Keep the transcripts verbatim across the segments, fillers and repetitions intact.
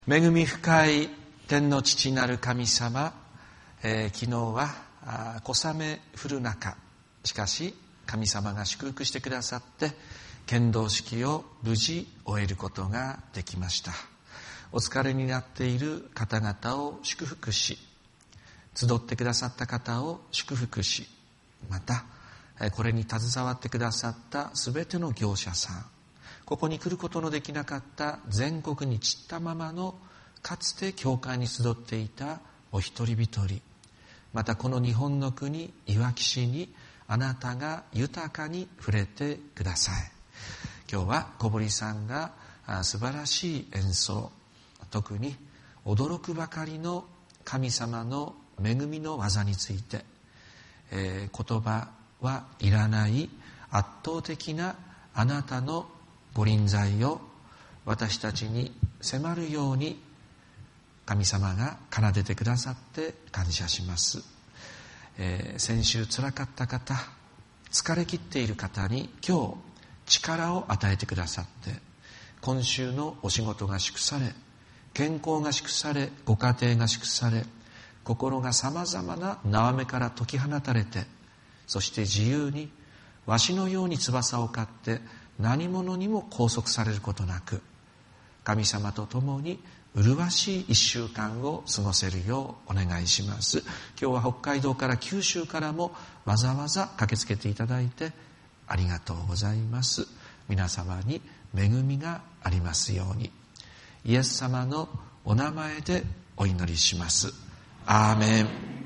恵み深い天の父なる神様、えー、昨日は小雨降る中、しかし神様が祝福してくださって献堂式を無事終えることができました。お疲れになっている方々を祝福し、集ってくださった方を祝福し、またこれに携わってくださったすべての業者さん、ここに来ることのできなかった全国に散ったままのかつて教会に集っていたお一人一人、またこの日本の国いわき市にあなたが豊かに触れてください。今日は小堀さんが素晴らしい演奏、特に驚くばかりの神様の恵みの技について、えー、言葉はいらない圧倒的なあなたのご臨在を私たちに迫るように神様が奏でてくださって感謝します。えー、先週つらかった方、疲れ切っている方に今日力を与えてくださって、今週のお仕事が祝され、健康が祝され、ご家庭が祝され、心がさまざまな縄目から解き放たれて、そして自由にわしのように翼を飼って何者にも拘束されることなく、神様と共に麗しい一週間を過ごせるようお願いします。今日は北海道から九州からもわざわざ駆けつけていただいてありがとうございます。皆様に恵みがありますように、イエス様のお名前でお祈りします。アーメン。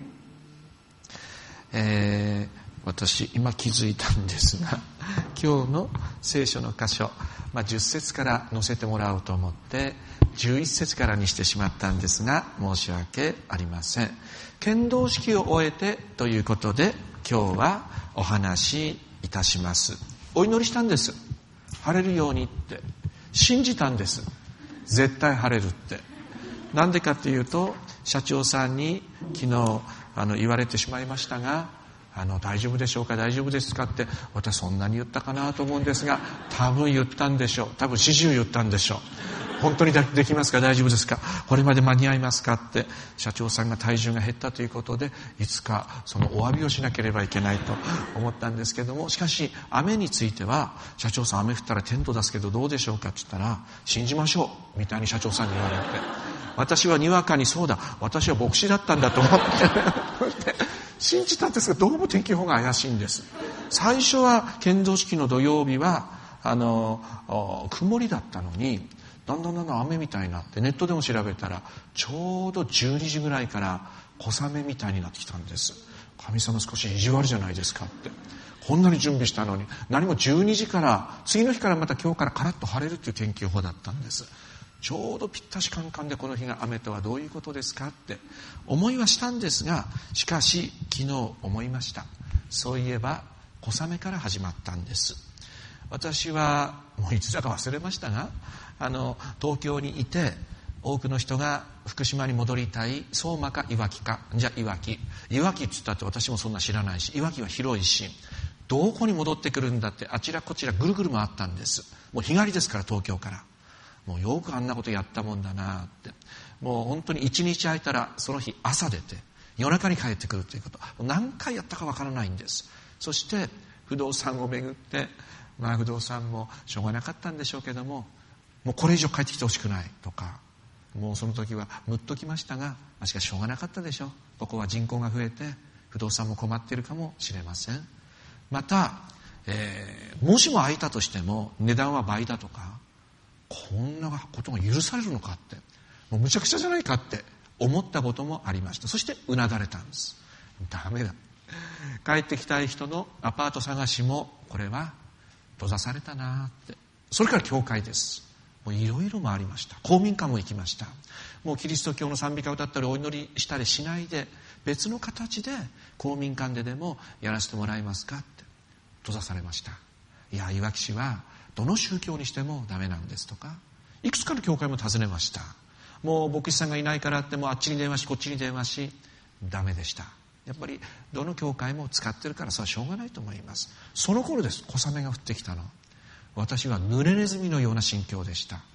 えー私今気づいたんですが、今日の聖書の箇所、まあ、じゅっ節から載せてもらおうと思ってじゅういち節からにしてしまったんですが、申し訳ありません。献堂式を終えてということで今日はお話しいたします。お祈りしたんです。晴れるようにって信じたんです。絶対晴れるって。なんでかっていうと、社長さんに昨日あの言われてしまいましたが、あの大丈夫でしょうか、大丈夫ですかって、私そんなに言ったかなと思うんですが、多分言ったんでしょう。多分始終言ったんでしょう。本当にできますか、大丈夫ですか、これまで間に合いますかって。社長さんが体重が減ったということで、いつかそのお詫びをしなければいけないと思ったんですけども、しかし雨については、社長さん雨降ったらテント出すけどどうでしょうかって言ったら、信じましょうみたいに社長さんに言われて、私はにわかにそうだ、私は牧師だったんだと思って信じたんですが、どうも天気予報が怪しいんです。最初は献堂式の土曜日はあの曇りだったのに、だんだんだんだん雨みたいになって、ネットでも調べたらちょうどじゅうにじぐらいから小雨みたいになってきたんです。神様少し意地悪じゃないですかって。こんなに準備したのに何もじゅうにじから次の日からまた今日からカラッと晴れるという天気予報だったんです。ちょうどぴったしカンカンで、この日が雨とはどういうことですかって思いはしたんですが、しかし昨日思いました。そういえば小雨から始まったんです。私はもういつだか忘れましたが、あの東京にいて多くの人が福島に戻りたい、相馬かいわきか、じゃあいわきいわきって言ったって私もそんな知らないし、いわきは広いし、どこに戻ってくるんだって、あちらこちらぐるぐる回ったんです。もう日帰りですから、東京から。もうよくあんなことやったもんだなって。もう本当に一日空いたらその日朝出て夜中に帰ってくるということ、何回やったかわからないんです。そして不動産を巡って、まあ不動産もしょうがなかったんでしょうけども、もうこれ以上帰ってきてほしくないとか、もうその時はムッときましたが、しかししょうがなかったでしょう。ここは人口が増えて不動産も困っているかもしれません。また、えー、もしも空いたとしても値段は倍だとか、こんなことが許されるのかって、もうむちゃくちゃじゃないかって思ったこともありました。そしてうなだれたんです。ダメだ、帰ってきたい人のアパート探しもこれは閉ざされたなって。それから教会です。もういろいろ回りました。公民館も行きました。もうキリスト教の賛美歌を歌ったりお祈りしたりしないで、別の形で公民館ででもやらせてもらえますかって閉ざされました。いや、いわき市はどの宗教にしてもダメなんですとか、いくつかの教会も訪ねました。もう牧師さんがいないからってもうあっちに電話しこっちに電話し、ダメでした。やっぱりどの教会も使ってるから、それはしょうがないと思います。その頃です、小雨が降ってきたの。私は濡れネズミのような心境でした。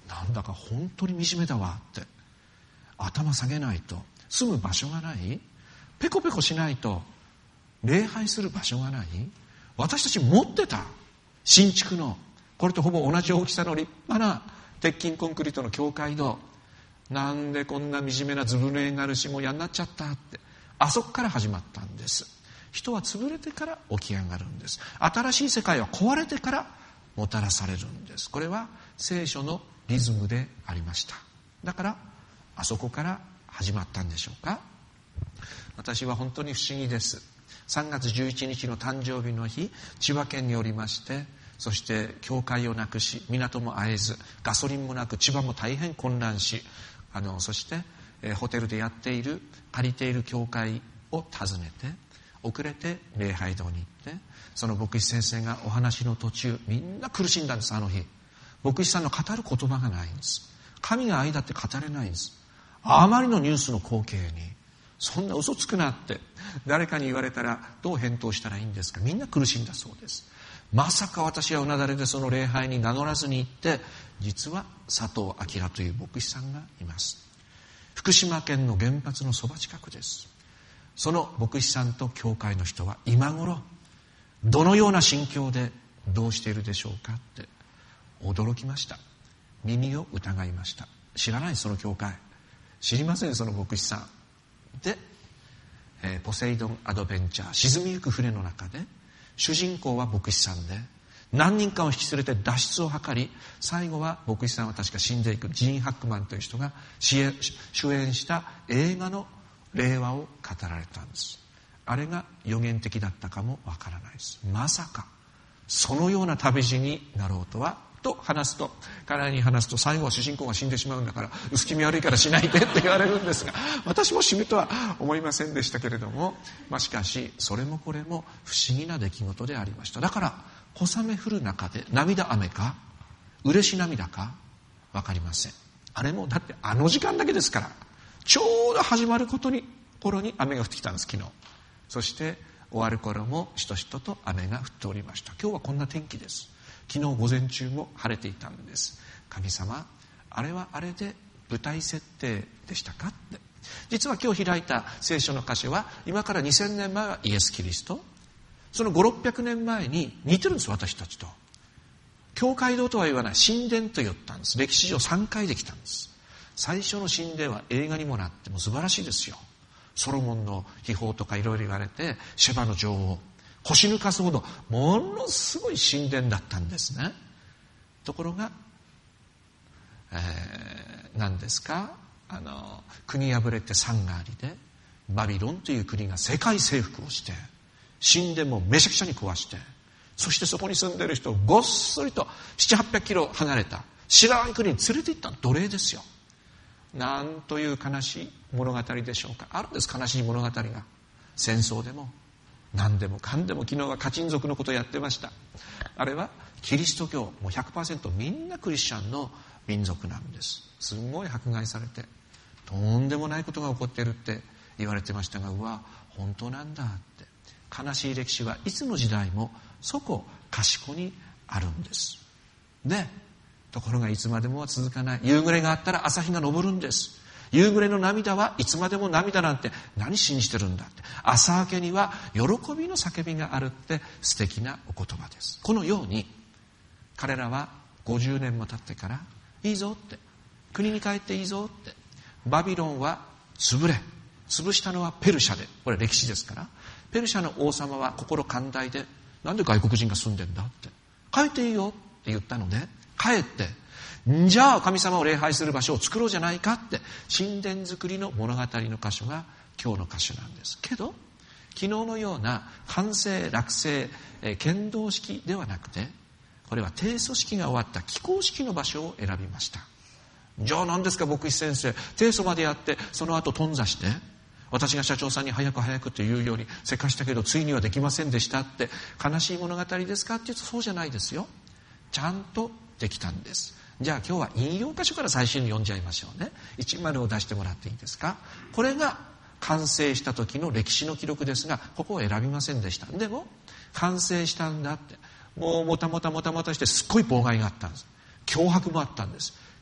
なんだか本当に惨めだわって、頭下げないと住む場所がない、ペコペコしないと礼拝する場所がない。私たち持ってた新築のこれとほぼ同じ大きさの立派な鉄筋コンクリートの教会の、なんでこんな惨めなずぶ濡れになるしもう嫌になっちゃったって、あそこから始まったんです。人は潰れてから起き上がるんです。新しい世界は壊れてからもたらされるんです。これは聖書のリズムでありました。だからあそこから始まったんでしょうか。私は本当に不思議です。さんがつじゅういちにちの誕生日の日、千葉県におりまして、そして教会をなくし、港も会えず、ガソリンもなく、千葉も大変混乱し、あのそして、えー、ホテルでやっている借りている教会を訪ねて、遅れて礼拝堂に行って、その牧師先生がお話の途中、みんな苦しんだんです。あの日牧師さんの語る言葉がないんです。神が愛だって語れないんです。あまりのニュースの光景に、そんな嘘つくなって誰かに言われたらどう返答したらいいんですか。みんな苦しんだそうです。まさか私はうなだれでその礼拝に名乗らずに行って、実は佐藤明という牧師さんがいます。福島県の原発のそば近くです。その牧師さんと教会の人は今頃どのような心境でどうしているでしょうかって驚きました。耳を疑いました。知らない、その教会知りません、その牧師さんで、えー、ポセイドンアドベンチャー、沈みゆく船の中で、主人公は牧師さんで、何人かを引き連れて脱出を図り、最後は牧師さんは確か死んでいくジーン・ハックマンという人が主演、主演した映画の令和を語られたんです。あれが予言的だったかもわからないです。まさかそのような旅路になろうとはと話すと、彼に話すと、最後は主人公が死んでしまうんだから薄気味悪いからしないでって言われるんですが、私も死ぬとは思いませんでしたけれども、まあ、しかしそれもこれも不思議な出来事でありました。だから小雨降る中で涙雨か嬉し涙か分かりません。あれもだってあの時間だけですから、ちょうど始まることに頃に雨が降ってきたんです、昨日。そして終わる頃もしとしとと雨が降っておりました。今日はこんな天気です。昨日午前中も晴れていたんです。神様、あれはあれで舞台設定でしたかって。実は今日開いた聖書の箇所は、今からにせんねんまえはイエス・キリスト、そのごひゃくろっぴゃくねんまえに似てるんです、私たちと。教会堂とは言わない、神殿と言ったんです。歴史上さんかいできたんです。最初の神殿は映画にもなっても素晴らしいですよ。ソロモンの秘宝とかいろいろ言われて、シェバの女王腰抜かすほどものすごい神殿だったんですね。ところが、えー、何ですか、あの国破れて山がありで、バビロンという国が世界征服をして、神殿もめちゃくちゃに壊して、そしてそこに住んでいる人をごっそりとななひゃくはっぴゃくキロ離れた知らない国に連れて行った奴隷ですよ。なんという悲しい物語でしょうか。あるんです、悲しい物語が。戦争でも何でもかんでも、昨日はカチン族のことをやってました。あれはキリスト教、もう ひゃくパーセント みんなクリスチャンの民族なんです。すごい迫害されて、とんでもないことが起こっているって言われてましたが、うわ本当なんだって。悲しい歴史はいつの時代もそこかしこにあるんです。で、ところがいつまでもは続かない。夕暮れがあったら朝日が昇るんです。夕暮れの涙はいつまでも涙なんて何信じてるんだって。朝明けには喜びの叫びがあるって素敵なお言葉です。このように彼らはごじゅうねんも経ってから、いいぞって、国に帰っていいぞって、バビロンは潰れ、潰したのはペルシャで、これ歴史ですから、ペルシャの王様は心寛大で、なんで外国人が住んでんだって、帰っていいよって言ったので帰って、じゃあ神様を礼拝する場所を作ろうじゃないかって、神殿作りの物語の箇所が今日の箇所なんですけど、昨日のような完成落成、えー、剣道式ではなくて、これは提訴式が終わった起工式の場所を選びました。じゃあ何ですか牧師先生、提訴までやってその後頓挫して、私が社長さんに早く早くというようにせかしたけどついにはできませんでしたって悲しい物語ですかって言うと、そうじゃないですよ。ちゃんとできたんです。じゃあ今日は引用箇所から最初に読んじゃいましょうね。いちまるを出してもらっていいですか。これが完成した時の歴史の記録ですが、ここを選びませんでした。でも完成したんだって、もうもたもたもたもたしてすっごい妨害があったんです。脅迫もあったんです。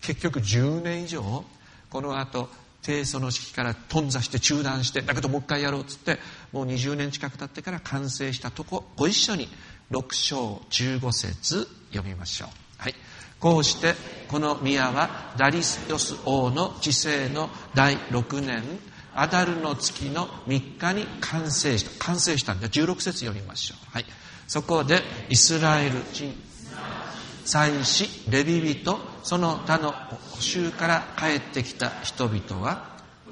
結局じゅうねん以上この後提訴の式から頓挫して中断して、だけどもう一回やろうっつって、もうにじゅうねん近く経ってから完成したとこ、ご一緒にろく章じゅうご節読みましょう。はい。こうしてこの宮はダリスヨス王の治世のだいろくねんアダルの月のみっかに完成した。完成したんでじゅうろく節読みましょう。はい。そこでイスラエル人、祭司、レビ人、その他の補修から帰ってきた人々は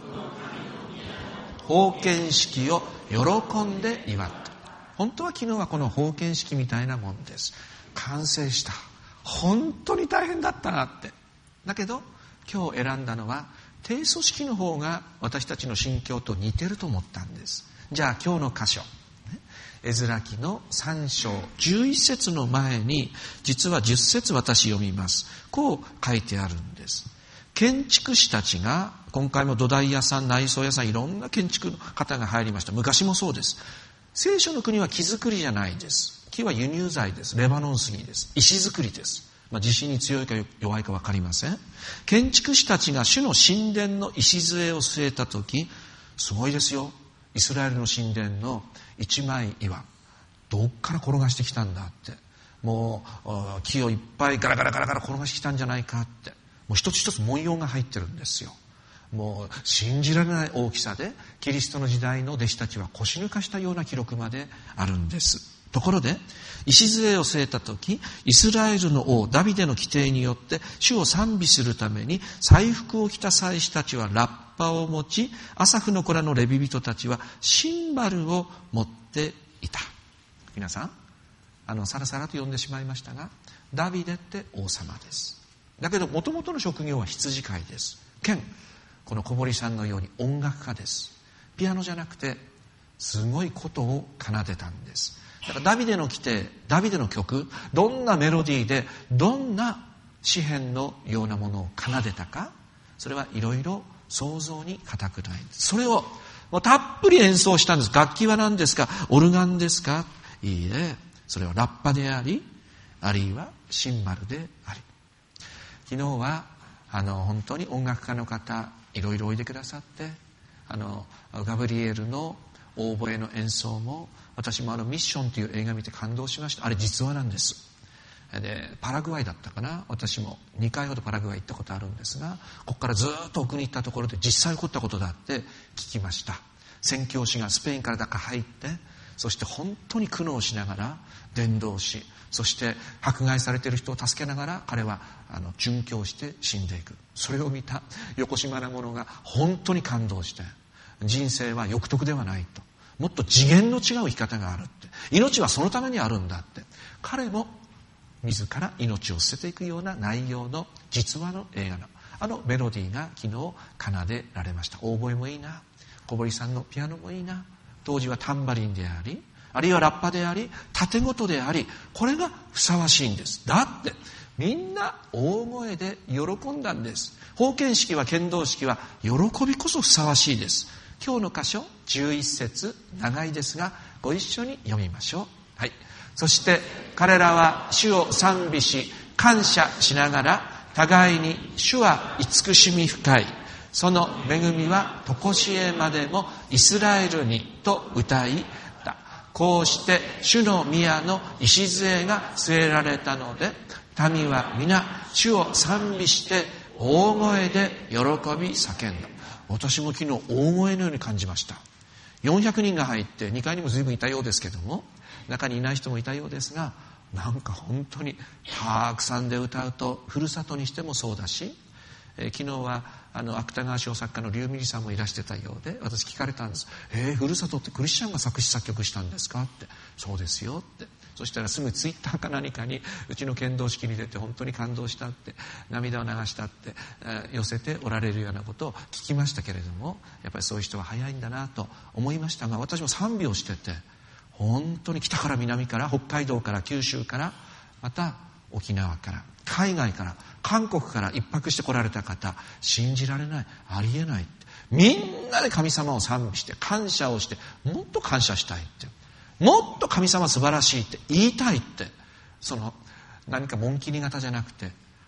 封建式を喜んで祝った。本当は昨日はこの封建式みたいなもんです。完成した。本当に大変だったなって。だけど今日選んだのは提訴式の方が私たちの心境と似てると思ったんです。じゃあ今日の箇所、エズラ記のさん章じゅういち節の前に実はじゅっ節私読みます。こう書いてあるんです。建築士たちが、今回も土台屋さん、内装屋さん、いろんな建築の方が入りました。昔もそうです。聖書の国は木造りじゃないです。木は輸入材です。レバノン杉です。石造りです。まあ、地震に強いか弱いか分かりません。建築士たちが主の神殿の礎を据えたとき、すごいですよ。イスラエルの神殿の一枚岩、どっから転がしてきたんだって、もう木をいっぱいガラガラガラガラ転がしてきたんじゃないかって、もう一つ一つ文様が入ってるんですよ。もう信じられない大きさで、キリストの時代の弟子たちは腰抜かしたような記録まであるんです。ところで礎を据えた時、イスラエルの王ダビデの規定によって主を賛美するために祭服を着た祭司たちはラッパを持ち、アサフの子らのレビ人たちはシンバルを持っていた。皆さん、あのさらさらと読んでしまいましたが、ダビデって王様です。だけどもともとの職業は羊飼いです。兼この小堀さんのように音楽家です。ピアノじゃなくてすごいことを奏でたんです。だからダビデの規定、ダビデの曲、どんなメロディーでどんな詩篇のようなものを奏でたか、それはいろいろ想像に難くないんです。それをもうたっぷり演奏したんです。楽器は何ですか？オルガンですか？いいえ、それはラッパであり、あるいはシンバルであり。昨日はあの本当に音楽家の方いろいろおいでくださって、あのガブリエルのオーボエの演奏も、私もあのミッションという映画見て感動しました。あれ実話なんです。でパラグアイだったかな、私もにかいほどパラグアイ行ったことあるんですが、ここからずっと奥に行ったところで実際起こったことだって聞きました。宣教師がスペインからだか入って、そして本当に苦悩しながら伝道し、そして迫害されている人を助けながら彼はあの殉教して死んでいく。それを見た横島な者が本当に感動して、人生は欲得ではないと、もっと次元の違う生き方があるって、命はそのためにあるんだって、彼も自ら命を捨てていくような内容の実話の映画のあのメロディーが昨日奏でられました。オーボエもいいな、小堀さんのピアノもいいな、当時はタンバリンであり、あるいはラッパであり、盾事であり、これがふさわしいんです。だってみんな大声で喜んだんです。封建式は剣道式は喜びこそふさわしいです。今日の箇所じゅういち節、長いですがご一緒に読みましょう。はい。そして彼らは主を賛美し感謝しながら、互いに主は慈しみ深い、その恵みは常しえまでもイスラエルにと歌いた。こうして主の宮の礎が据えられたので、民は皆主を賛美して大声で喜び叫んだ。私も昨日大声のように感じました。よんひゃくにんが入ってにかいにも随分いたようですけども、中にいない人もいたようですが、なんか本当にたくさんで歌うと、ふるさとにしてもそうだし、えー、昨日はあの芥川賞作家の劉美里さんもいらしてたようで、私聞かれたんです。えー、ふるさとってクリスチャンが作詞作曲したんですかって。そうですよって。そしたらすぐツイッターか何かに、うちの剣道式に出て本当に感動したって、涙を流したって、えー、寄せておられるようなことを聞きましたけれども、やっぱりそういう人は早いんだなと思いましたが、私も賛美をしてて、本当に北から南から、北海道から九州から、また沖縄から、海外から、韓国から一泊して来られた方、信じられない、ありえないって、みんなで神様を賛美して感謝をして、もっと感謝したいって、もっと神様素晴らしいって言いたいって、その何か紋切り型じゃなくて、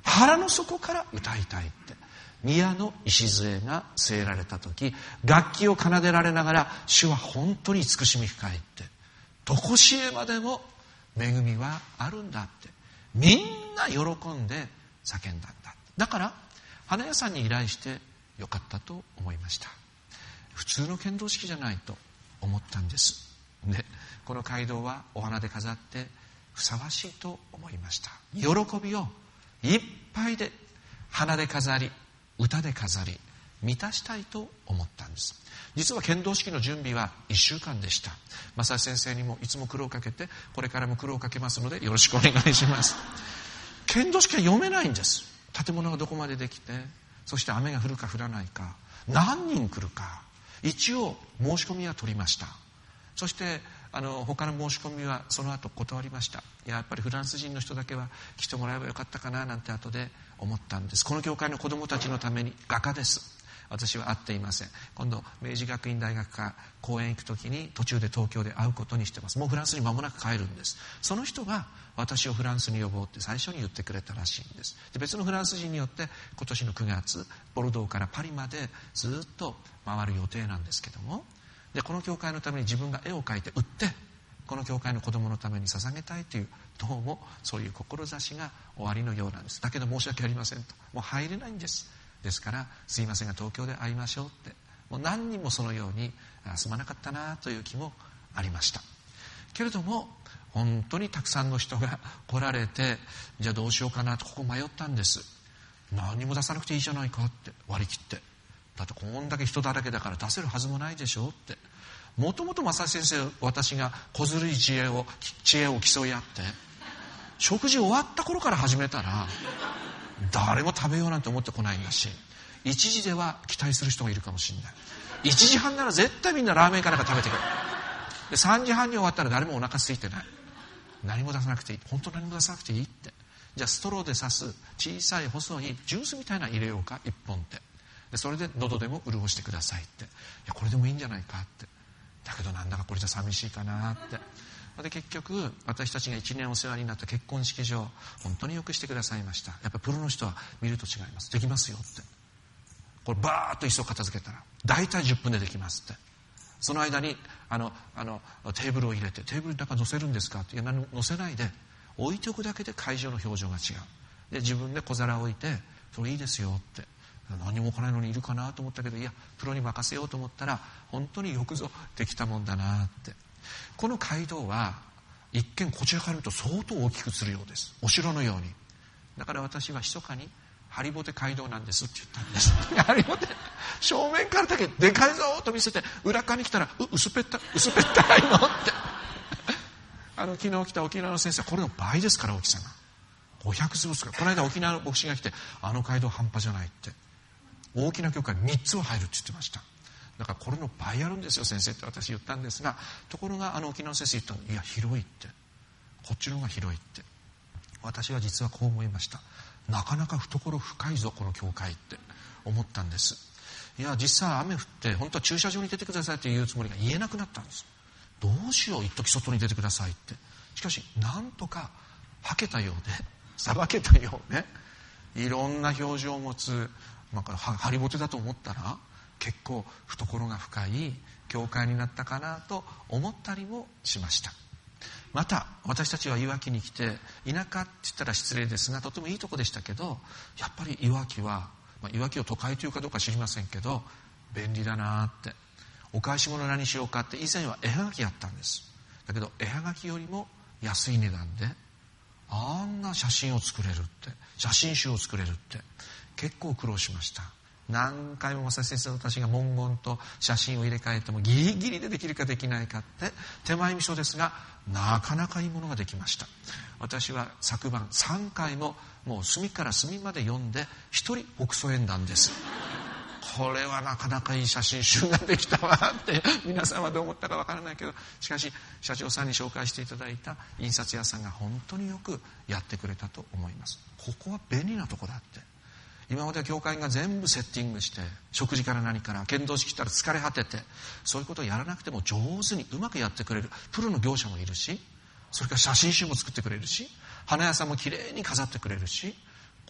腹の底から歌いたいって。宮の礎が据えられた時、楽器を奏でられながら、主は本当に慈しみ深いって、とこしえまでも恵みはあるんだって、みんな喜んで叫んだんだ。だから花屋さんに依頼してよかったと思いました。普通の献堂式じゃないと思ったんです。で、この街道はお花で飾ってふさわしいと思いました。喜びをいっぱいで花で飾り、歌で飾り、満たしたいと思ったんです。実は献堂式の準備はいっしゅうかんでした。正先生にもいつも苦労をかけて、これからも苦労をかけますのでよろしくお願いします。献堂式は読めないんです。建物がどこまでできて、そして雨が降るか降らないか、何人来るか、一応申し込みは取りました。そしてあの他の申し込みはその後断りました。やっぱりフランス人の人だけは来てもらえばよかったかななんて後で思ったんです。この教会の子どもたちのために画家です。私は会っていません。今度明治学院大学から講演行くときに途中で東京で会うことにしてます。もうフランスに間もなく帰るんです。その人が私をフランスに呼ぼうって最初に言ってくれたらしいんです。で、別のフランス人によって今年のくがつボルドーからパリまでずっと回る予定なんですけども、でこの教会のために自分が絵を描いて売ってこの教会の子供のために捧げたいという、どうもそういう志がおありのようなんです。だけど申し訳ありませんと、もう入れないんです。ですからすいませんが東京で会いましょうって、もう何人もそのようにすまなかったなという気もありました。けれども本当にたくさんの人が来られて、じゃあどうしようかなとここ迷ったんです。何も出さなくていいじゃないかって割り切って、だってこんだけ人だらけだから出せるはずもないでしょって。もともと正先生私が小ずるい知恵を知恵を競い合って食事終わった頃から始めたら誰も食べようなんて思ってこないんだし、いちじでは期待する人がいるかもしれない。いちじはんなら絶対みんなラーメンかなんか食べてくる。でさんじはんに終わったら誰もお腹空いてない。何も出さなくていい。本当何も出さなくていいって。じゃあストローで刺す小さい細いジュースみたいな入れようかいっぽんって。でそれで喉でも潤してくださいって。いやこれでもいいんじゃないかって。だけどなんだかこれじゃ寂しいかなって。で結局私たちがいちねんお世話になった結婚式場、本当によくしてくださいました。やっぱりプロの人は見ると違います。できますよって。これバーッと椅子を片付けたら大体じゅっぷんでできますって。その間にあのあのテーブルを入れて、テーブルに中乗せるんですかって。いや何も乗せないで置いておくだけで会場の表情が違う。で自分で小皿を置いて、それいいですよって。何も来ないのにいるかなと思ったけど、いやプロに任せようと思ったら本当によくぞできたもんだなって。この街道は一見こちらから見ると相当大きくするようです。お城のように。だから私は密かにハリボテ街道なんですって言ったんです。ハリボテ正面からだけでかいぞと見せて、裏側に来たらう薄ぺった薄ぺったいのってあの昨日来た沖縄の先生、これの倍ですから大きさがごひゃくつぶですから。この間沖縄の牧師が来て、あの街道半端じゃないって、大きな教会みっつは入るって言ってました。だからこれの倍あるんですよ先生って私言ったんですが、ところがあの沖縄の先生言ったの、いや広いって、こっちの方が広いって。私は実はこう思いました。なかなか懐深いぞこの教会って思ったんです。いや実際雨降って本当は駐車場に出てくださいって言うつもりが言えなくなったんです。どうしよう、一時外に出てくださいって。しかしなんとかはけたようでさばけたようね、いろんな表情を持つ、なんかハリボテだと思ったら結構懐が深い教会になったかなと思ったりもしました。また私たちはいわきに来て、田舎って言ったら失礼ですがとてもいいとこでしたけど、やっぱりいわきは、まあ、いわきを都会というかどうか知りませんけど便利だなって。お返し物何しようかって以前は絵はがきやったんです。だけど絵はがきよりも安い値段であんな写真を作れるって、写真集を作れるって結構苦労しました。何回も正先生私が文言と写真を入れ替えてもギリギリでできるかできないかって手前味噌ですが、なかなかいいものができました。私は昨晩さんかいももう隅から隅まで読んで一人北総演談です。これはなかなかいい写真集ができたわって皆さんはどう思ったかわからないけど、しかし社長さんに紹介していただいた印刷屋さんが本当によくやってくれたと思います。ここは便利なとこだって。今までは教会が全部セッティングして食事から何から剣道式来たら疲れ果てて、そういうことをやらなくても上手にうまくやってくれるプロの業者もいるし、それから写真集も作ってくれるし、花屋さんもきれいに飾ってくれるし、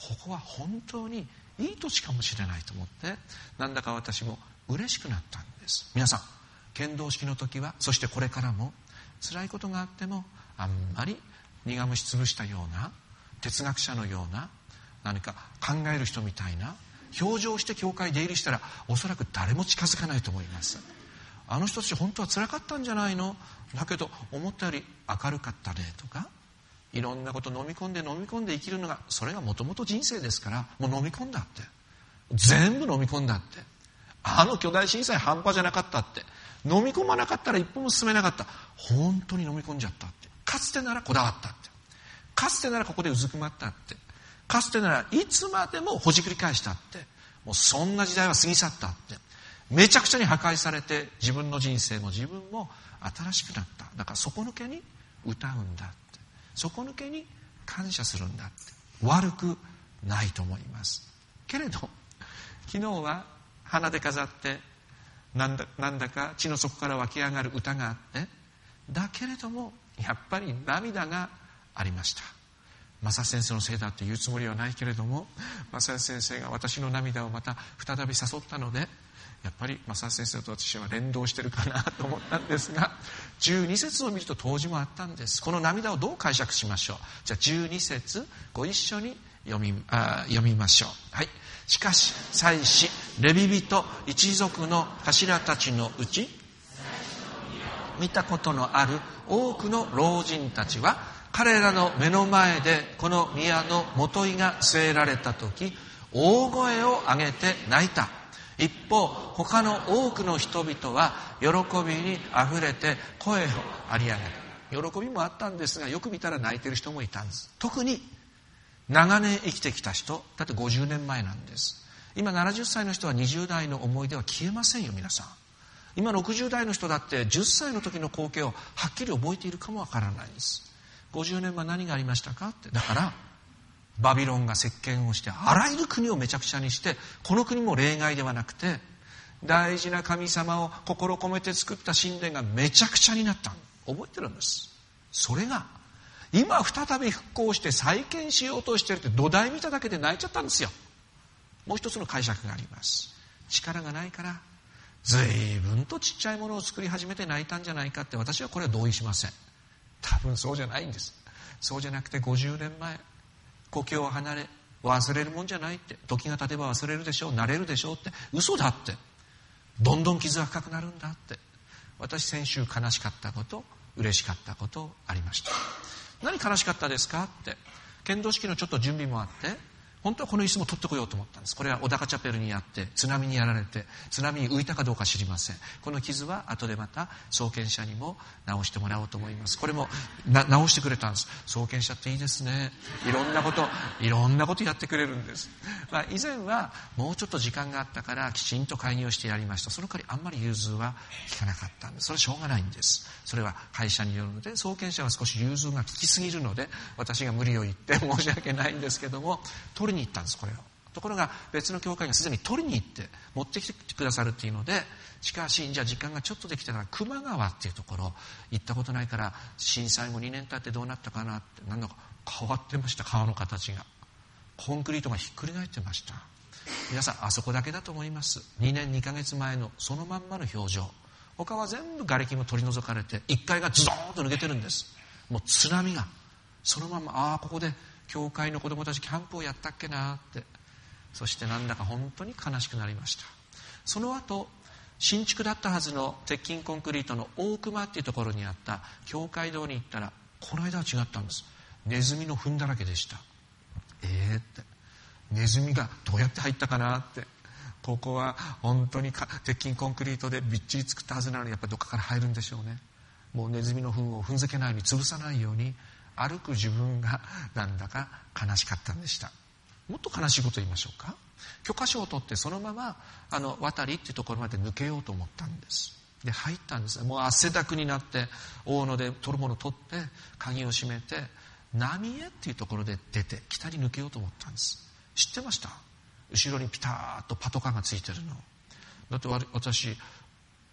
ここは本当にいい土地かもしれないと思って、なんだか私も嬉しくなったんです。皆さん、献堂式の時は、そしてこれからも辛いことがあっても、あんまり苦虫潰したような哲学者のような何か考える人みたいな表情をして教会出入りしたら、おそらく誰も近づかないと思います。あの人たち本当は辛かったんじゃないの、だけど思ったより明るかったねとか、いろんなこと飲み込んで飲み込んで生きるのが、それがもともと人生ですから、もう飲み込んだって、全部飲み込んだって、あの巨大震災半端じゃなかったって、飲み込まなかったら一歩も進めなかった、本当に飲み込んじゃったって、かつてならこだわったって、かつてならここでうずくまったって、かつてならいつまでもほじくり返したって、もうそんな時代は過ぎ去ったって、めちゃくちゃに破壊されて、自分の人生も自分も新しくなった。だから底抜けに歌うんだって、底抜けに感謝するんだって、悪くないと思います。けれど昨日は花で飾ってなんだ、なんだか地の底から湧き上がる歌があって、だけれどもやっぱり涙がありました。正先生のせいだって言うつもりはないけれども、正先生が私の涙をまた再び誘ったので、やっぱり正先生と私は連動してるかなと思ったんですが、じゅうに節を見ると当時もあったんです。この涙をどう解釈しましょう。じゃあじゅうに節ご一緒に読み、あ読みましょう。はい。しかし祭司レビ人一族の頭たちのうち、見たことのある多くの老人たちは、彼らの目の前でこの宮の元井が据えられた時、大声を上げて泣いた。一方他の多くの人々は喜びにあふれて声を張り上げた。喜びもあったんですが、よく見たら泣いてる人もいたんです。特に長年生きてきた人、だってごじゅうねんまえなんです。今ななじゅっさいの人はにじゅう代の思い出は消えませんよ皆さん。今ろくじゅう代の人だってじゅっさいの時の光景をはっきり覚えているかもわからないんです。ごじゅうねんまえ何がありましたかって。だからバビロンが席巻をして、あらゆる国をめちゃくちゃにして、この国も例外ではなくて、大事な神様を心込めて作った神殿がめちゃくちゃになったの覚えてるんです。それが今再び復興して再建しようとしてるって、土台見ただけで泣いちゃったんですよ。もう一つの解釈があります。力がないから随分とちっちゃいものを作り始めて泣いたんじゃないかって、私はこれは同意しません。多分そうじゃないんです。そうじゃなくて、ごじゅうねんまえ故郷を離れ忘れるもんじゃないって、時が経てば忘れるでしょう、慣れるでしょうって、嘘だって、どんどん傷が深くなるんだって。私先週悲しかったこと、嬉しかったことありました。何悲しかったですかって、献堂式のちょっと準備もあって、本当はこの椅子も取ってこようと思ったんです。これは小高チャペルにあって津波にやられて、津波に浮いたかどうか知りません。この傷は後でまた創建者にも直してもらおうと思います。これもな直してくれたんです。創建者っていいですね。いろんなこといろんなことやってくれるんです。まあ、以前はもうちょっと時間があったからきちんと会議をしてやりました。その代わりあんまり融通は効かなかったんです。それはしょうがないんです。それは会社によるので、創建者は少し融通が効きすぎるので、私が無理を言って申し訳ないんですけども、取りに行ったんです。これをところが別の教会がすでに取りに行って持ってきてくださるっていうので、しかしじゃあ時間がちょっとできたら球磨川っていうところ行ったことないから、震災後にねん経ってどうなったかなって、なんだか変わってました。川の形がコンクリートがひっくり返ってました。皆さんあそこだけだと思います。にねんにかげつまえのそのまんまの表情。他は全部瓦礫も取り除かれていっかいがズドーンと抜けてるんです。もう津波がそのまま、ああここで教会の子供たちキャンプをやったっけなって。そしてなんだか本当に悲しくなりました。その後新築だったはずの鉄筋コンクリートの大熊っていうところにあった教会堂に行ったら、この間は違ったんです。ネズミの糞だらけでした。えーってネズミがどうやって入ったかなって。ここは本当に鉄筋コンクリートでびっちり作ったはずなのに、やっぱりどっかから入るんでしょうね。もうネズミの糞を踏んづけないように潰さないように歩く自分がなんだか悲しかったんでした。もっと悲しいこと言いましょうか。許可証を取ってそのままあの渡りっていうところまで抜けようと思ったんです。で入ったんです。もう汗だくになって大野で取るものを取って鍵を閉めて浪江っていうところで出て北に抜けようと思ったんです。知ってました？後ろにピターッとパトカーがついてるの。だって私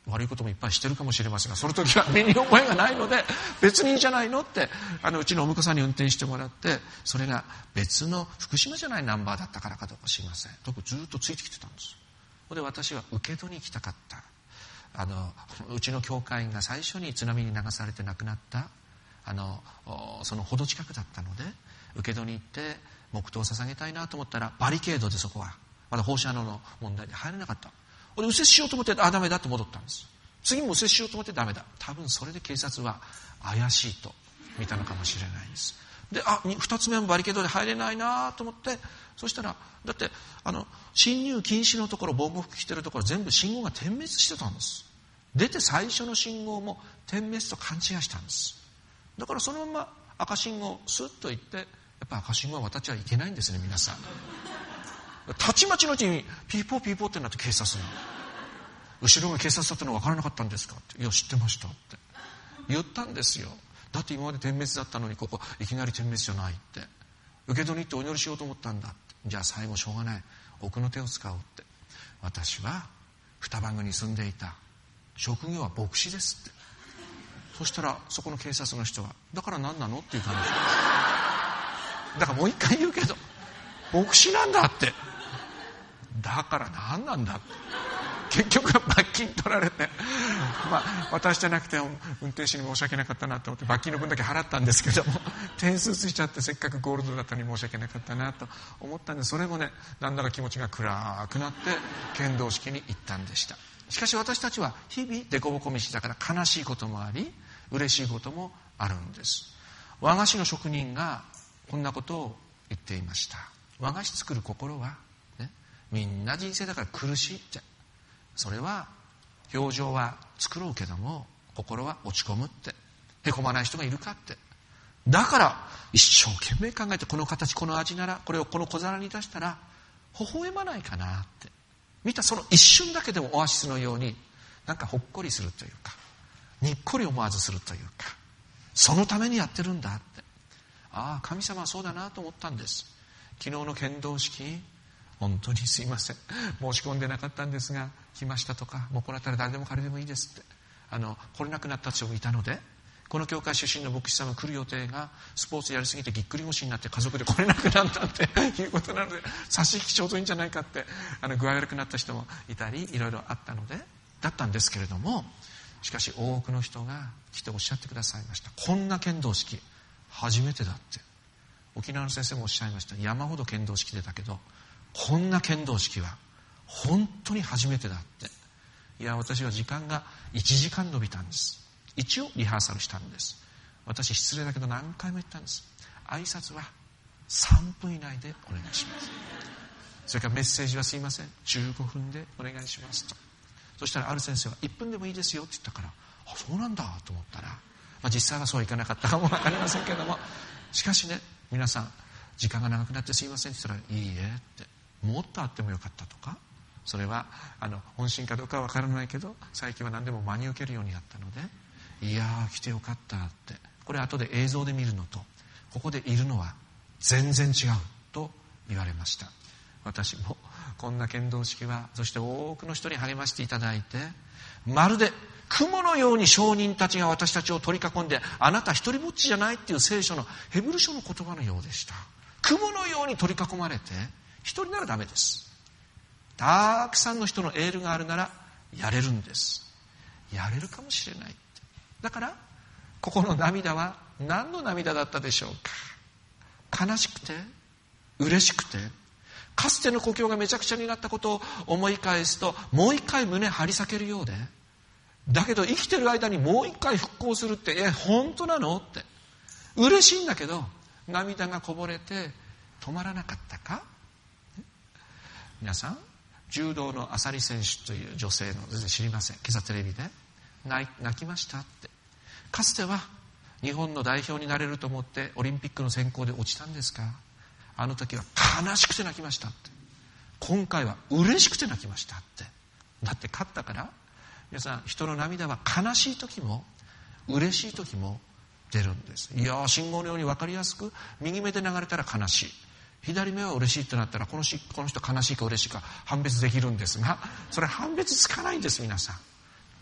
悪いこともいっぱいしてるかもしれませんが、その時は身に覚えがないので別にいいじゃないのってあのうちのお婿さんに運転してもらって、それが別の福島じゃないナンバーだったからかどうか知りません。僕ずっとついてきてたんです。で私は請戸に行きたかった。あのうちの教会が最初に津波に流されて亡くなったあのその程近くだったので、請戸に行って黙祷を捧げたいなと思ったらバリケードでそこはまだ放射能の問題で入れなかった。で右折しようと思ってあダメだって戻ったんです。次も右折しようと思ってダメだ。多分それで警察は怪しいと見たのかもしれないです。であ二つ目もバリケードで入れないなと思って、そしたらだってあの進入禁止のところ、防護服着てるところ全部信号が点滅してたんです。出て最初の信号も点滅と勘違いしたんです。だからそのまま赤信号スッと行って、やっぱ赤信号は渡っちゃいけないんですね皆さん。たちまちのうちにピーポーピーポーってなって警察に、後ろが警察だったの分からなかったんですかって、いや知ってましたって言ったんですよ。だって今まで点滅だったのにここいきなり点滅じゃないって、請戸に行ってお祈りしようと思ったんだって、じゃあ最後しょうがない奥の手を使おうって。私は双葉区に住んでいた、職業は牧師ですって。そしたらそこの警察の人はだから何なのっていう感じだからもう一回言うけど牧師なんだって、だから何なんだって。結局は罰金取られて、まあ私じゃなくて運転手に申し訳なかったなと思って罰金の分だけ払ったんですけども、点数ついちゃってせっかくゴールドだったのに申し訳なかったなと思ったんで、それもねなんだか気持ちが暗くなって剣道式に行ったんでした。しかし私たちは日々デコボコ飯だから悲しいこともあり嬉しいこともあるんです。和菓子の職人がこんなことを言っていました。和菓子作る心は、ね、みんな人生だから苦しいって。それは表情は作ろうけども心は落ち込むって。へこまない人がいるかって。だから一生懸命考えて、この形この味ならこれをこの小皿に出したら微笑まないかなって見たその一瞬だけでもオアシスのようになんかほっこりするというか、にっこり思わずするというか、そのためにやってるんだって。ああ神様はそうだなと思ったんです。昨日の剣道式本当にすいません、申し込んでなかったんですが来ましたとか、もうこうなったら誰でも彼でもいいですって、あの来れなくなった人もいたので、この教会出身の牧師さんが来る予定がスポーツやりすぎてぎっくり腰になって家族で来れなくなったっていうことなので、差し引きちょうどいいんじゃないかって、あの具合悪くなった人もいたりいろいろあったのでだったんですけれども、しかし多くの人が来ておっしゃってくださいました。こんな剣道式初めてだって。沖縄の先生もおっしゃいました。山ほど剣道式出たけどこんな剣道式は本当に初めてだって。いや私は時間がいちじかん延びたんです。一応リハーサルしたんです。私失礼だけど何回も言ったんです。挨拶はさんぷん以内でお願いします。それからメッセージはすいませんじゅうごふんでお願いしますと。そしたらある先生はいっぷんでもいいですよって言ったから、あそうなんだと思ったら、まあ、実際はそうはいかなかったかもわかりませんけれども、しかしね皆さん時間が長くなってすいませんって言ったら、いいえって、もっとあってもよかったとか、それはあの本心かどうかはわからないけど最近は何でも真に受けるようになったので、いやー来てよかったって。これ後で映像で見るのとここでいるのは全然違うと言われました。私もこんな剣道式はそして多くの人に励ましていただいて、まるで雲のように証人たちが私たちを取り囲んで、あなた一人ぼっちじゃないっていう聖書のヘブル書の言葉のようでした。雲のように取り囲まれて、一人ならダメです。たくさんの人のエールがあるならやれるんです。やれるかもしれないって。だからここの涙は何の涙だったでしょうか。悲しくて嬉しくて、かつての故郷がめちゃくちゃになったことを思い返すともう一回胸張り裂けるようで、だけど生きてる間にもう一回復興するって、え本当なのって嬉しいんだけど涙がこぼれて止まらなかったか。皆さん柔道の浅利選手という女性の全然知りません、今朝テレビで泣きましたって。かつては日本の代表になれると思ってオリンピックの選考で落ちたんですか。あの時は悲しくて泣きましたって。今回は嬉しくて泣きましたって。だって勝ったから。皆さん人の涙は悲しい時も嬉しい時も出るんです。いやー信号のように分かりやすく右目で流れたら悲しい、左目は嬉しいとなったらこのしこの人悲しいか嬉しいか判別できるんですが、それ判別つかないんです。皆さん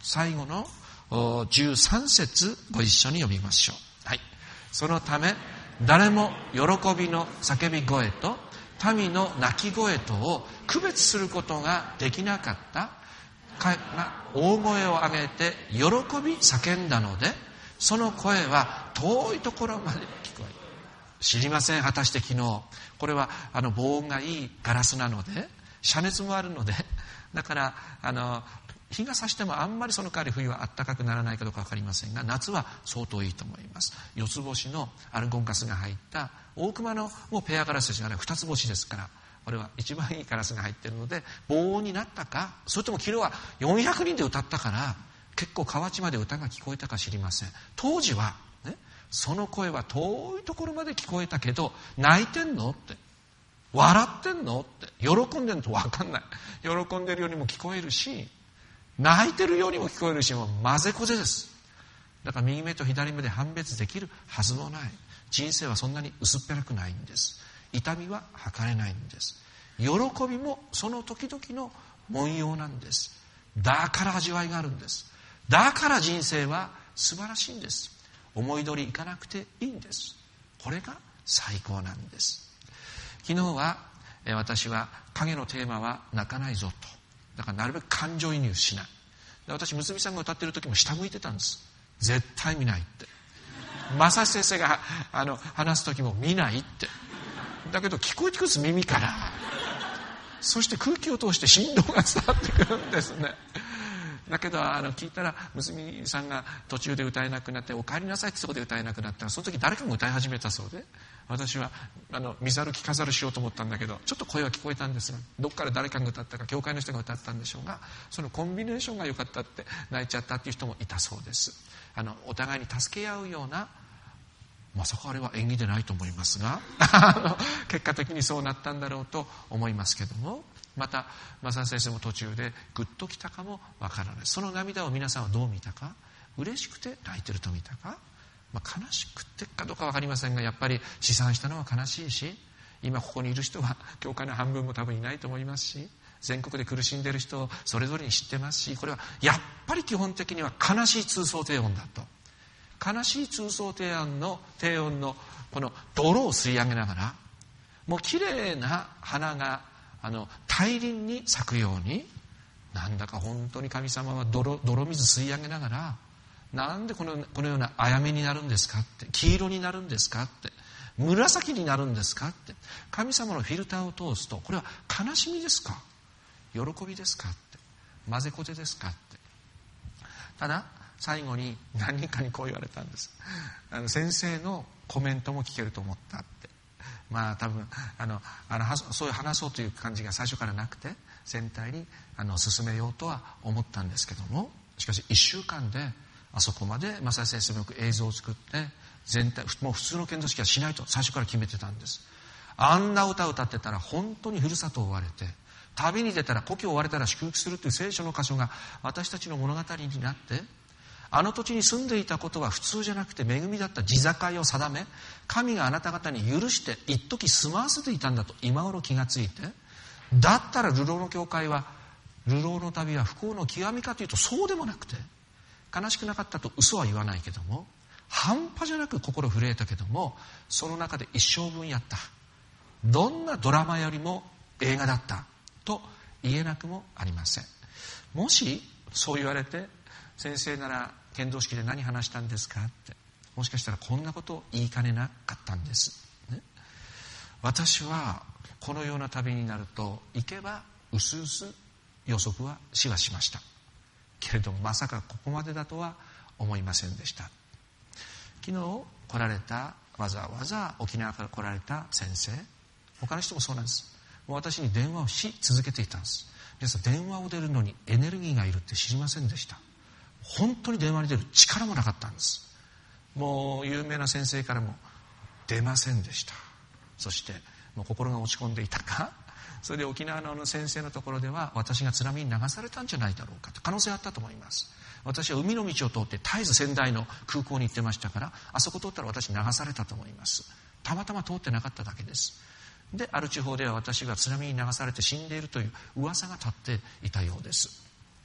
最後のじゅうさん節ご一緒に読みましょう。はい。そのため誰も喜びの叫び声と民の泣き声とを区別することができなかった彼が大声を上げて喜び叫んだので、その声は遠いところまで聞こえる。知りません。果たして昨日これはあの防音がいいガラスなので遮熱もあるので、だからあの日が差してもあんまりその代わり冬は暖かくならないかどうか分かりませんが、夏は相当いいと思います。四つ星のアルゴンガスが入った大熊のもうペアガラスですが、ね、二つ星ですから、これは一番いいガラスが入っているので防音になったか、それとも昨日はよんひゃくにんで歌ったから結構河内まで歌が聞こえたか知りません。当時は、ね、その声は遠いところまで聞こえたけど、泣いてんのって笑ってんのって喜んでんのと分かんない。喜んでるようにも聞こえるし、泣いてるようにも聞こえるし、もう混ぜこぜです。だから右目と左目で判別できるはずもない。人生はそんなに薄っぺらくないんです。痛みは測れないんです。喜びもその時々の文様なんです。だから味わいがあるんです。だから人生は素晴らしいんです。思い通りいかなくていいんです。これが最高なんです。昨日は私は影のテーマは泣かないぞと、だからなるべく感情移入しない。で、私娘さんが歌ってる時も下向いてたんです。絶対見ないって。正志先生があの話す時も見ないって。だけど聞こえてくるんです、耳から。そして空気を通して振動が伝わってくるんですね。だけどあの聞いたら娘さんが途中で歌えなくなって、お帰りなさいってそこで歌えなくなったら、その時誰かが歌い始めたそうで、私はあの見ざる聞かざるしようと思ったんだけど、ちょっと声は聞こえたんですが、どっから誰かが歌ったか教会の人が歌ったんでしょうが、そのコンビネーションが良かったって泣いちゃったっていう人もいたそうです。あのお互いに助け合うような、まさかあれは演技でないと思いますが結果的にそうなったんだろうと思いますけども、また正先生も途中でグッときたかもわからない。その涙を皆さんはどう見たか。嬉しくて泣いてると見たか、まあ、悲しくてかどうかわかりませんが、やっぱり試算したのは悲しいし、今ここにいる人は教会の半分も多分いないと思いますし、全国で苦しんでいる人をそれぞれに知ってますし、これはやっぱり基本的には悲しい通奏低音だと。悲しい通奏低音の低音のこの泥を吸い上げながら、もう綺麗な花があの大輪に咲くように、なんだか本当に神様は 泥, 泥水吸い上げながら、なんでこのこのようなあやめになるんですかって、黄色になるんですかって、紫になるんですかって、神様のフィルターを通すと、これは悲しみですか、喜びですかって、混ぜこぜですかって。ただ最後に何人かにこう言われたんです。あの先生のコメントも聞けると思ったって。まあ多分あのあのそういう話そうという感じが最初からなくて、全体にあの進めようとは思ったんですけども、しかしいっしゅうかんであそこまで正井先生もよく映像を作って全体、もう普通の献堂式はしないと最初から決めてたんです。あんな歌を歌ってたら本当にふるさとを追われて、旅に出たら故郷を追われたら祝福するという聖書の箇所が私たちの物語になって、あの土地に住んでいたことは普通じゃなくて恵みだった地境を定め、神があなた方に許して一時住まわせていたんだと今頃気がついて、だったら流浪の教会は、流浪の旅は不幸の極みかというとそうでもなくて、悲しくなかったと嘘は言わないけども、半端じゃなく心震えたけども、その中で一生分やった、どんなドラマよりも映画だったと言えなくもありません。もしそう言われて、先生なら献堂式で何話したんですかって、もしかしたらこんなことを言いかねなかったんです、ね、私はこのような旅になると行けばうすうす予測はしはしましたけれども、まさかここまでだとは思いませんでした。昨日来られた、わざわざ沖縄から来られた先生、他の人もそうなんです。もう私に電話をし続けていたんです。ですから電話を出るのにエネルギーがいるって知りませんでした。本当に電話に出る力もなかったんです。もう有名な先生からも出ませんでした。そしてもう心が落ち込んでいたか、それで沖縄の先生のところでは私が津波に流されたんじゃないだろうかと可能性あったと思います。私は海の道を通って絶えず仙台の空港に行ってましたから、あそこ通ったら私流されたと思います。たまたま通ってなかっただけです。である地方では私が津波に流されて死んでいるという噂が立っていたようです。ね、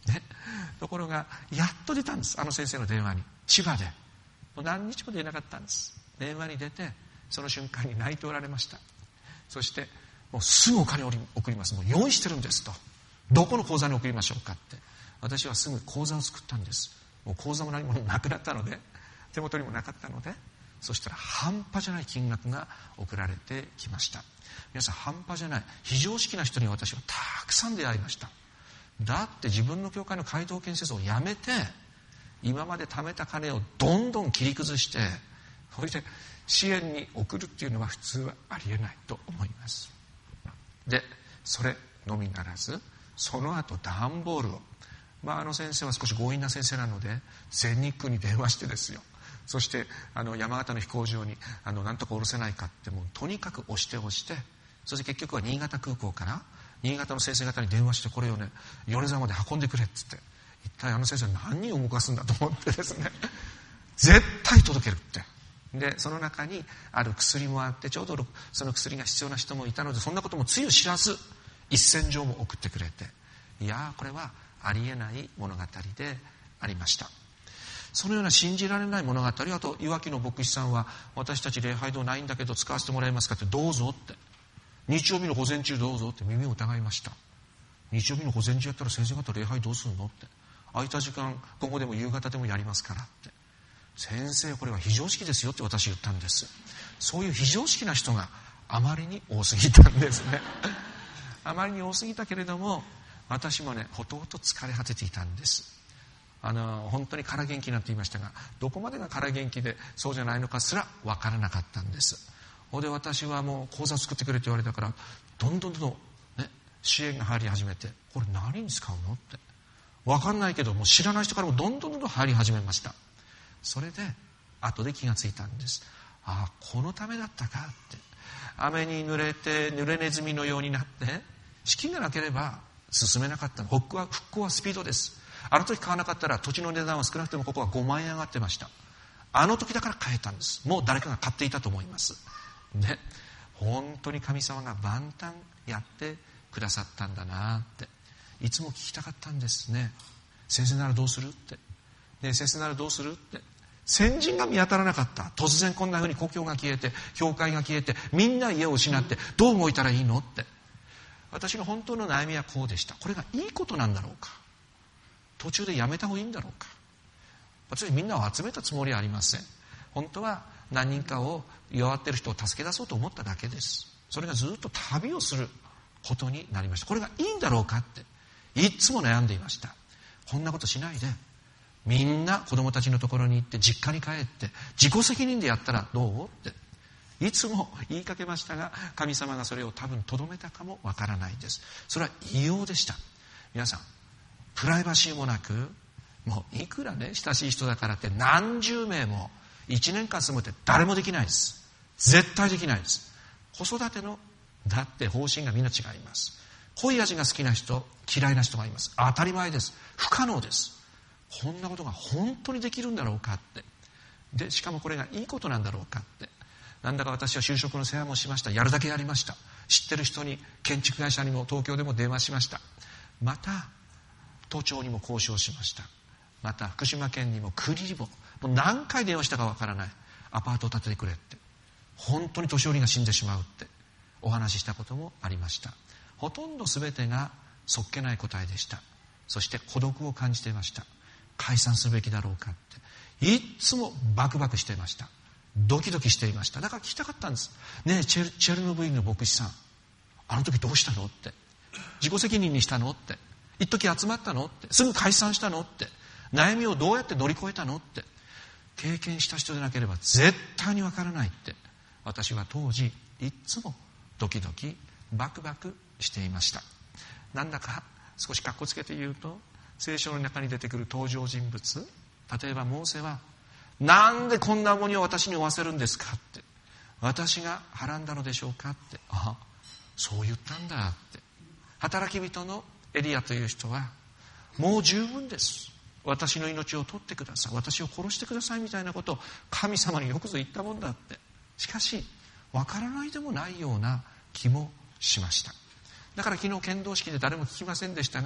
ところがやっと出たんです。あの先生の電話に、千葉でもう何日も出なかったんです。電話に出てその瞬間に泣いておられました。そしてもうすぐお金を送ります、もう用意してるんですと、どこの口座に送りましょうかって。私はすぐ口座を作ったんです。もう口座も何もなくなったので、手元にもなかったので、そしたら半端じゃない金額が送られてきました。皆さん、半端じゃない非常識な人に私はたくさん出会いました。だって自分の教会の街道建設をやめて、今まで貯めた金をどんどん切り崩して、それで支援に送るっていうのは普通はありえないと思います。でそれのみならず、その後段ボールを、まあ、あの先生は少し強引な先生なので全日空に電話してですよ、そしてあの山形の飛行場にあのなんとか降ろせないかって、もうとにかく押して押して、そして結局は新潟空港から新潟の先生方に電話して、これをね米沢まで運んでくれっつって、一体あの先生は何人を動かすんだと思ってですね絶対届けるって。でその中にある薬もあって、ちょうどその薬が必要な人もいたので、そんなこともつゆ知らず一千錠も送ってくれて、いやこれはありえない物語でありました。そのような信じられない物語、あといわきの牧師さんは、私たち礼拝堂ないんだけど使わせてもらえますかって、どうぞって、日曜日の午前中どうぞって耳を疑いました。日曜日の午前中やったら先生方礼拝どうするのって、空いた時間午後でも夕方でもやりますからって。先生これは非常識ですよって私言ったんです。そういう非常識な人があまりに多すぎたんですねあまりに多すぎたけれども、私もねほとほと疲れ果てていたんです。あの本当に空元気なんて言いましたが、どこまでが空元気でそうじゃないのかすら分からなかったんです。ほんで私はもう口座作ってくれって言われたから、どんどんどんどん、ね、支援が入り始めて、これ何に使うのって分かんないけど、もう知らない人からもどんどんどんどん入り始めました。それで後で気がついたんです。ああこのためだったかって。雨に濡れて濡れネズミのようになって、資金がなければ進めなかったの。復興は、復興はスピードです。あの時買わなかったら土地の値段は少なくてもここはごまんえん上がってました。あの時だから買えたんです。もう誰かが買っていたと思いますね。本当に神様が万端やってくださったんだなって、いつも聞きたかったんですね。先生ならどうするって、ね、先生ならどうするって。先人が見当たらなかった。突然こんな風に故郷が消えて、教会が消えて、みんな家を失って、どう動いたらいいのって。私の本当の悩みはこうでした。これがいいことなんだろうか、途中でやめた方がいいんだろうか。私はみんなを集めたつもりはありません。本当は何人かを弱っている人を助け出そうと思っただけです。それがずっと旅をすることになりました。これがいいんだろうかっていつも悩んでいました。こんなことしないで、みんな子供たちのところに行って実家に帰って自己責任でやったらどうっていつも言いかけましたが、神様がそれを多分とどめたかもわからないです。それは異様でした。皆さん、プライバシーもなく、もういくらね親しい人だからって何十名も一年間住むって誰もできないです。絶対できないです。子育てのだって方針がみんな違います。濃い味が好きな人、嫌いな人がいます。当たり前です。不可能です。こんなことが本当にできるんだろうかって、でしかもこれがいいことなんだろうかって、なんだか私は就職の世話もしました。やるだけやりました。知ってる人に、建築会社にも東京でも電話しました。また都庁にも交渉しました。また福島県にも国にも、もう何回電話したかわからない。アパートを建ててくれって、本当に年寄りが死んでしまうってお話ししたこともありました。ほとんど全てがそっけない答えでした。そして孤独を感じていました。解散すべきだろうかっていつもバクバクしていました。ドキドキしていました。だから聞きたかったんです。ねえチェル、チェルノブイリの牧師さん、あの時どうしたのって、自己責任にしたのって、一時集まったのって、すぐ解散したのって、悩みをどうやって乗り越えたのって、経験した人でなければ絶対にわからないって、私は当時いつもドキドキバクバクしていました。なんだか少しかっこつけて言うと、聖書の中に出てくる登場人物、例えばモーセは、なんでこんな重荷を私に負わせるんですかって、私がはらんだのでしょうかって、あ、そう言ったんだって。働き人のエリアという人は、もう十分です、私の命を取ってください、私を殺してくださいみたいなことを神様によくぞ言ったもんだって。しかし分からないでもないような気もしました。だから昨日剣道式で誰も聞きませんでしたが、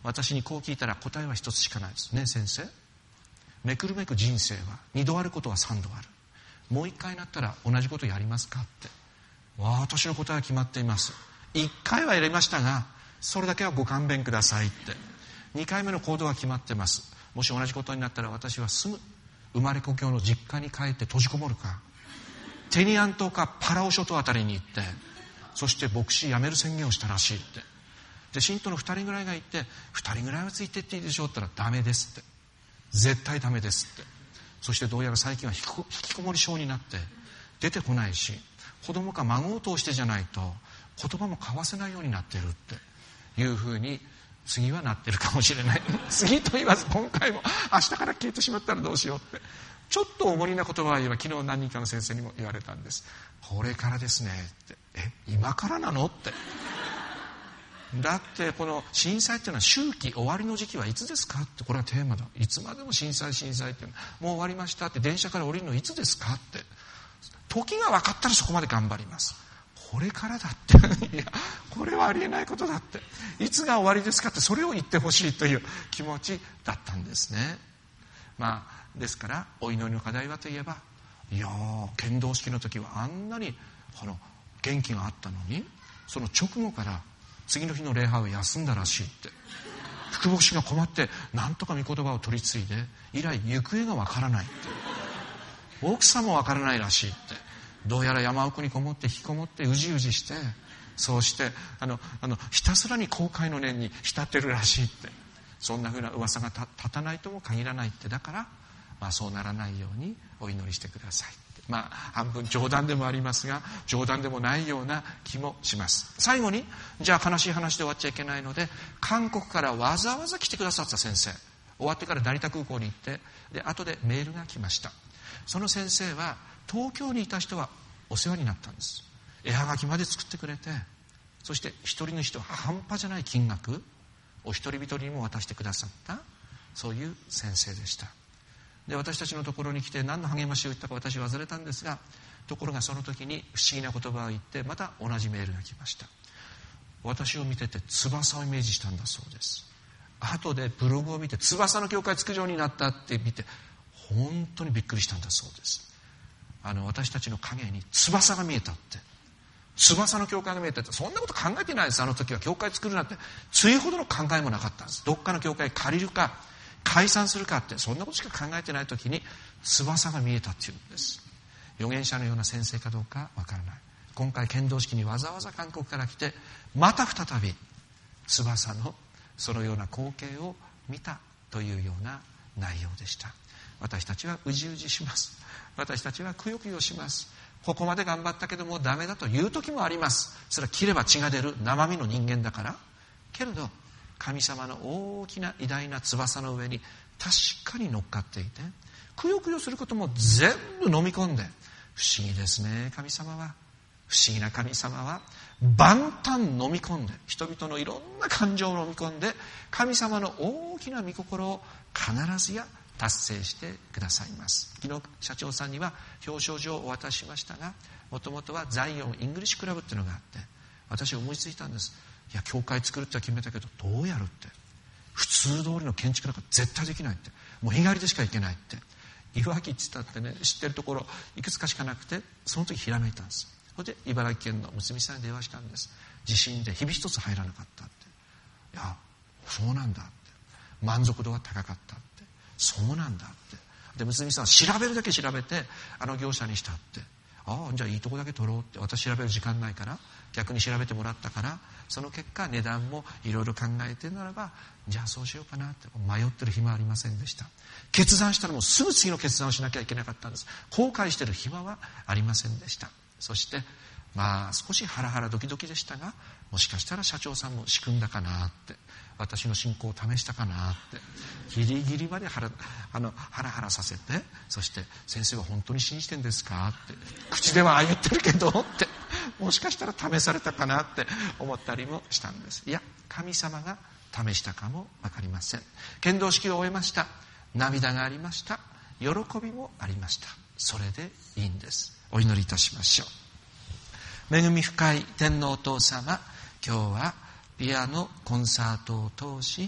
私にこう聞いたら答えは一つしかないですね。先生、めくるめく人生は二度あることは三度ある。もう一回なったら同じことやりますかって。私の答えは決まっています。一回はやりましたが、それだけはご勘弁くださいって。二回目の行動は決まってます。もし同じことになったら私はすぐ生まれ故郷の実家に帰って閉じこもるか、テニアン島かパラオ諸島あたりに行って、そして牧師辞める宣言をしたらしいって。で信徒の二人ぐらいがいて、二人ぐらいはついてっていいでしょうって言ったらダメですって、絶対ダメですって。そしてどうやら最近は引きこもり症になって出てこないし、子供か孫を通してじゃないと言葉も交わせないようになってるっていうふうに次はなってるかもしれない。次と言わず今回も明日から消えてしまったらどうしようって、ちょっと重りな言葉を言えば、昨日何人かの先生にも言われたんです。これからですねって。え、今からなのって。だってこの震災っていうのは周期終わりの時期はいつですかって。これはテーマだ。いつまでも震災震災っていうのもう終わりましたって。電車から降りるのいつですかって。時が分かったらそこまで頑張ります。これからだっていや、これはありえないことだって。いつが終わりですかって、それを言ってほしいという気持ちだったんですね。まあですからお祈りの課題はといえば、いやー、献堂式の時はあんなにこの元気があったのに、その直後から次の日の礼拝を休んだらしいって。副牧師が困ってなんとか御言葉を取り継いで、以来行方がわからないって。奥さんもわからないらしいって。どうやら山奥にこもって引きこもってうじうじして、そうしてあのあのひたすらに後悔の念に浸ってるらしいって。そんなふうな噂が立たないとも限らないって。だから、まあ、そうならないようにお祈りしてくださいって。まあ半分冗談でもありますが、冗談でもないような気もします。最後に、じゃあ悲しい話で終わっちゃいけないので、韓国からわざわざ来てくださった先生、終わってから成田空港に行って、で後でメールが来ました。その先生は東京にいた人はお世話になったんです。絵はがきまで作ってくれて、そして一人の人は半端じゃない金額お一人一人にも渡してくださった、そういう先生でした。で私たちのところに来て何の励ましを言ったか私忘れたんですが、ところがその時に不思議な言葉を言って、また同じメールが来ました。私を見てて翼をイメージしたんだそうです。後でブログを見て、翼の教会築城になったって見て本当にびっくりしたんだそうです。あの私たちの影に翼が見えたって。翼の教会が見えたって。そんなこと考えてないです。あの時は教会作るなんてついほどの考えもなかったんです。どっかの教会借りるか解散するかって、そんなことしか考えてない時に翼が見えたっていうんです。預言者のような先生かどうかわからない。今回献堂式にわざわざ韓国から来て、また再び翼のそのような光景を見たというような内容でした。私たちはうじうじします。私たちはくよくよします。ここまで頑張ったけどもうダメだという時もあります。それは切れば血が出る生身の人間だから。けれど神様の大きな偉大な翼の上に確かに乗っかっていて、くよくよすることも全部飲み込んで、不思議ですね。神様は不思議な神様は万端飲み込んで、人々のいろんな感情を飲み込んで、神様の大きな御心を必ずや達成してくださいます。昨日社長さんには表彰状をお渡ししましたが、もともとはザイオンイングリッシュクラブっていうのがあって、私思いついたんです。いや教会作るって決めたけどどうやるって、普通通りの建築なんか絶対できないって、もう日帰りでしか行けないって。いわきって言ったってね、知ってるところいくつかしかなくて、その時ひらめいたんです。それで茨城県の睦美さんに電話したんです。地震で日々一つ入らなかったって。いやそうなんだって。満足度は高かったって。そうなんだって。で睦美さんは調べるだけ調べてあの業者にしたって。ああじゃあいいとこだけ取ろうって。私調べる時間ないから逆に調べてもらったから、その結果値段もいろいろ考えてならば、じゃあそうしようかなって。迷ってる暇はありませんでした。決断したらもうすぐ次の決断をしなきゃいけなかったんです。後悔してる暇はありませんでした。そしてまあ少しハラハラドキドキでしたが、もしかしたら社長さんも仕組んだかなって、私の信仰を試したかなって、ギリギリまでハラあのハラハラさせて、そして先生は本当に信じてんですかって、口ではああ言ってるけどって、もしかしたら試されたかなって思ったりもしたんです。いや神様が試したかも分かりません。献堂式を終えました。涙がありました。喜びもありました。それでいいんです。お祈りいたしましょう。恵み深い天皇お父様、今日はピアノコンサートを通し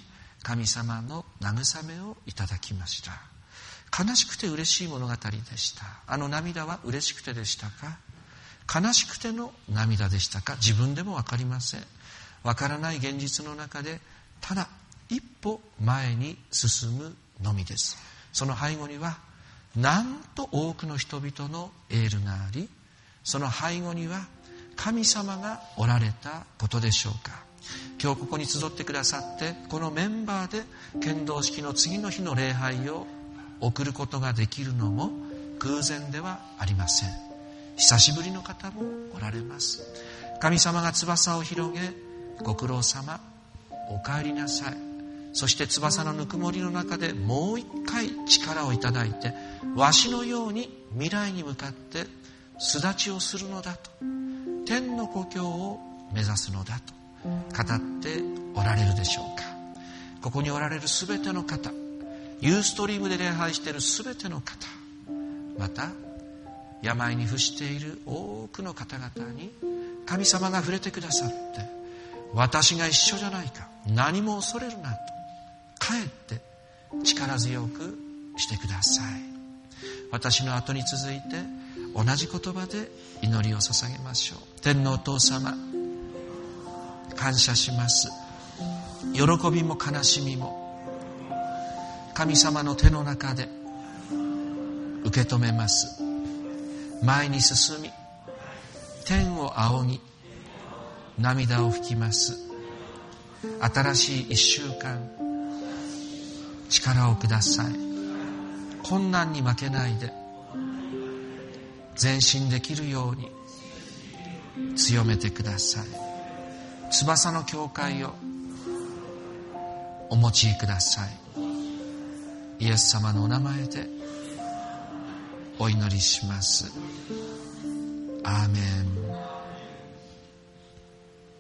神様の慰めをいただきました。悲しくて嬉しい物語でした。あの涙は嬉しくてでしたか、悲しくての涙でしたか、自分でも分かりません。分からない現実の中でただ一歩前に進むのみです。その背後にはなんと多くの人々のエールがあり、その背後には神様がおられたことでしょうか。今日ここに集ってくださって、このメンバーで献堂式の次の日の礼拝を送ることができるのも偶然ではありません。久しぶりの方もおられます。神様が翼を広げ、ご苦労様、お帰りなさい。そして翼のぬくもりの中でもう一回力をいただいて、わしのように未来に向かって巣立ちをするのだと、天の故郷を目指すのだと語っておられるでしょうか。ここにおられるすべての方、ユーストリームで礼拝しているすべての方、また病に伏している多くの方々に神様が触れてくださって、私が一緒じゃないか、何も恐れるなと、かえって力強くしてください。私の後に続いて同じ言葉で祈りを捧げましょう。天のお父様、感謝します。喜びも悲しみも神様の手の中で受け止めます。前に進み、天を仰ぎ、涙を拭きます。新しい一週間、力をください。困難に負けないで前進できるように強めてください。翼の教会をお持ちください。イエス様のお名前でお祈りします。アーメン。